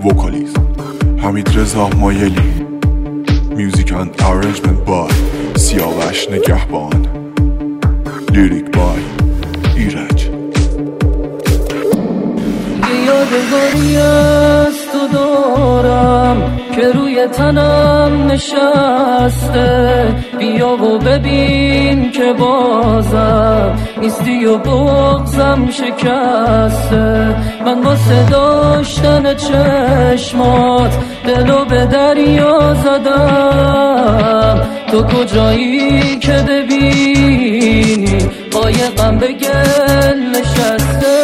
وکالیز حمید رضا مایلی میوزیک اند ارنجمنت بای سیاوش نگهبان لیریک بای ایرج یه یادگاری از تو دارم که روی تنم نشسته بیا و ببین که بازم نیستی و بغضم شکسته من واسه داشتن چشمات دلو به دریا زدم تو کجایی که ببینی قایقم به گل نشسته